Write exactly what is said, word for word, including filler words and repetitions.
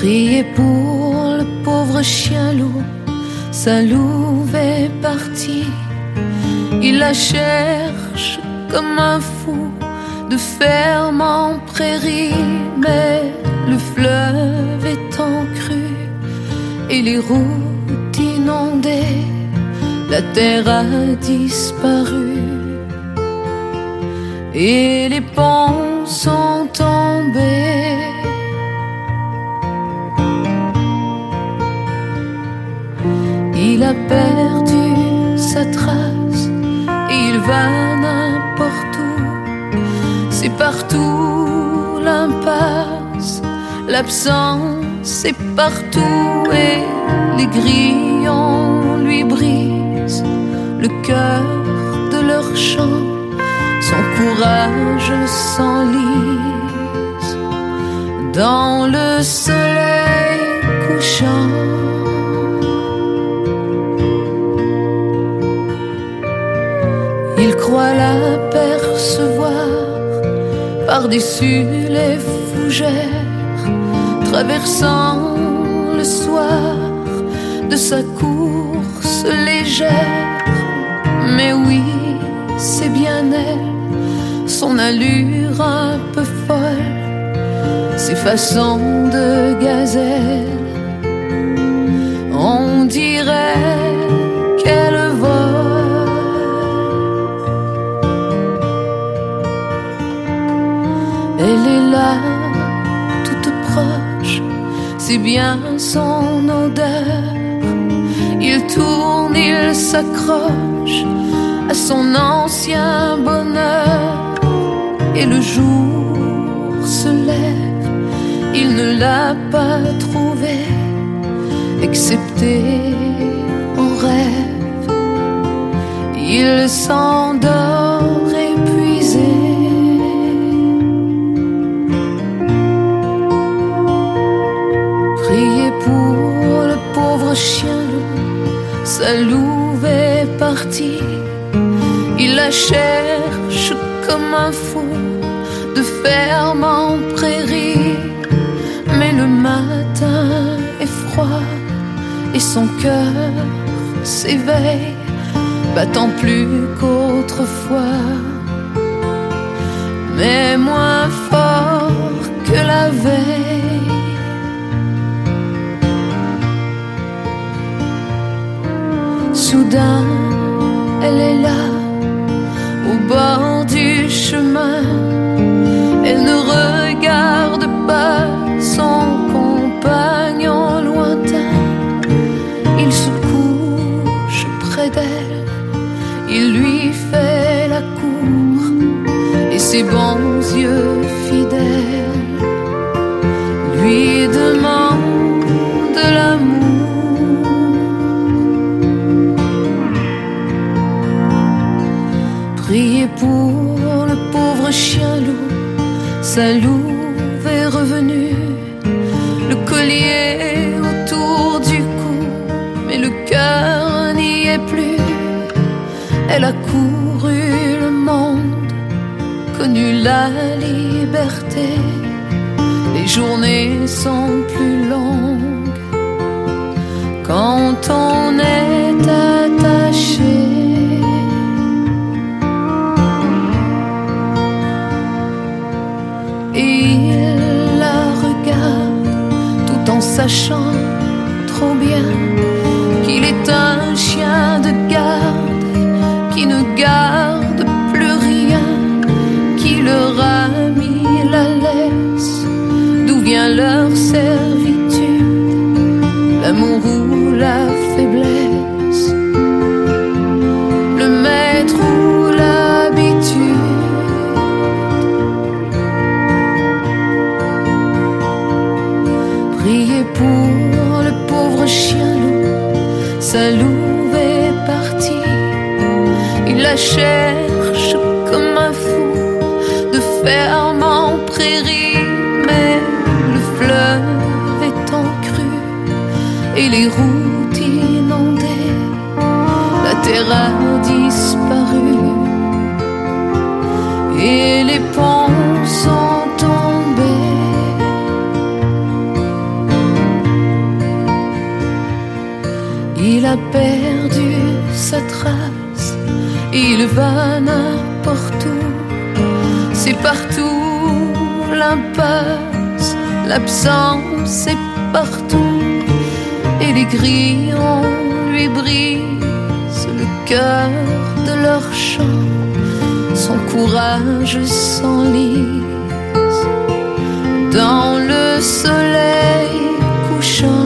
Priez pour le pauvre chien loup, sa louve est partie. Il la cherche comme un fou de ferme en prairie, mais le fleuve est en crue et les routes inondées, la terre a disparu et les ponts sont tombés. Il a perdu sa trace et il va n'importe où. C'est partout l'impasse, l'absence est partout et les grillons lui brisent le cœur de leur chant. Son courage s'enlise dans le soleil couchant. Il croit l'apercevoir par-dessus les fougères, traversant le soir de sa course légère. Mais oui, c'est bien elle, son allure un peu folle, ses façons de gazelle. On dirait qu'elle vole. Elle est là, toute proche, c'est bien son odeur. Il tourne, il s'accroche à son ancien bonheur. Et le jour se lève, il ne l'a pas trouvé, excepté en rêve. Il s'endort épuisé. Priez pour le pauvre chien loup, sa louve est partie. Il la cherche comme un fou de ferme en prairie. Mais le matin est froid et son cœur s'éveille, battant plus qu'autrefois, mais moins fort que la veille. Soudain, elle est là, au bord du chemin. Elle ne regarde pas son compagnon lointain. Il se couche près d'elle, il lui fait la cour, et ses bons yeux fidèles lui demandent de l'amour. Priez pour le pauvre chien loup, sa louve est revenue, le collier autour du cou, mais le cœur n'y est plus. Elle a couru le monde, connu la liberté, les journées sont plus longues quand on est attaché. Et il la regarde tout en sachant trop bien qu'il est un chien de garde qui ne garde plus rien, qui leur a mis la laisse. D'où vient leur servitude, l'amour ou la faiblesse, le maître ou l'habitude. Priez pour le pauvre chien loup, sa louve est partie. Il la cherche comme un fou de ferme en prairie, mais le fleuve est en crue et les routes inondées, la terre a disparu et les ponts sont tombés. Il a perdu sa trace, il va n'importe où. C'est partout l'impasse, l'absence est partout. Et les grillons lui brisent le cœur de leur chant. Son courage s'enlise dans le soleil couchant.